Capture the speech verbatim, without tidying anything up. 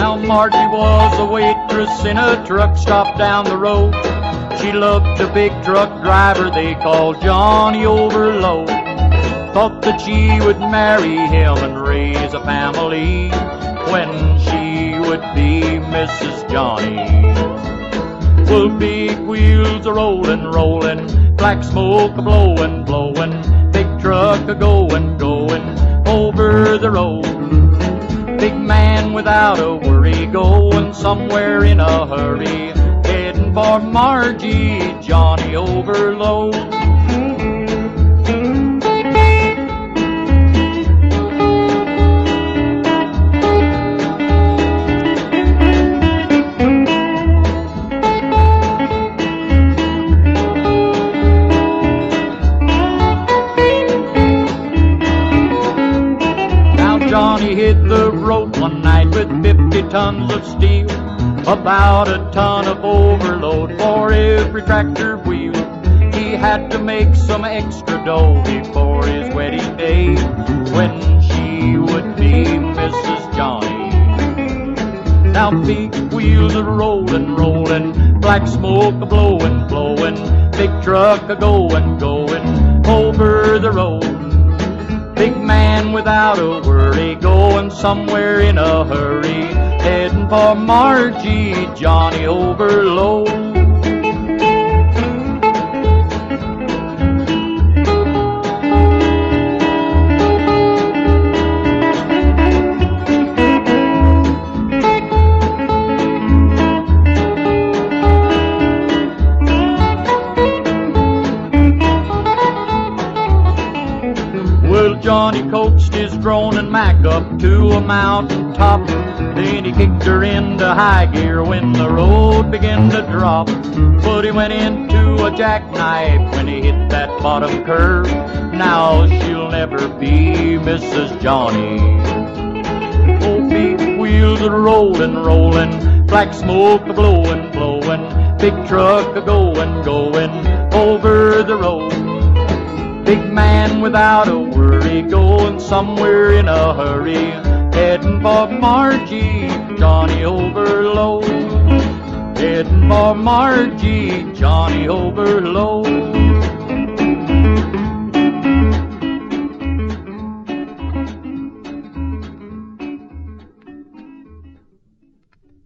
Now Margie was a waitress in a truck stop down the road. She loved a big truck driver they called Johnny Overload. Thought that she would marry him and raise a family when she would be Missus Johnny. Well, big wheels a rollin', rollin', black smoke a blowin', blowin', big truck a goin', goin' over the road. Big man without a worry, goin' somewhere in a hurry, headin' for Margie, Johnny Overload. Johnny hit the road one night with fifty tons of steel, about a ton of overload for every tractor wheel. He had to make some extra dough before his wedding day, when she would be Missus Johnny. Now big wheels are rollin', rollin', black smoke a blowin', blowin', big truck a goin', goin' over the road. Big man without a worry, going somewhere in a hurry, heading for Margie, Johnny Overload. Well, Johnny coaxed his droning Mac up to a mountain top. Then he kicked her into high gear when the road began to drop. But he went into a jackknife when he hit that bottom curve. Now she'll never be Missus Johnny. Oh, big wheels are rollin', rollin', black smoke a blowin', blowin', big truck a goin', goin' over the road. Big man without a worry, going somewhere in a hurry, heading for Margie, Johnny Overload. Heading for Margie, Johnny Overload.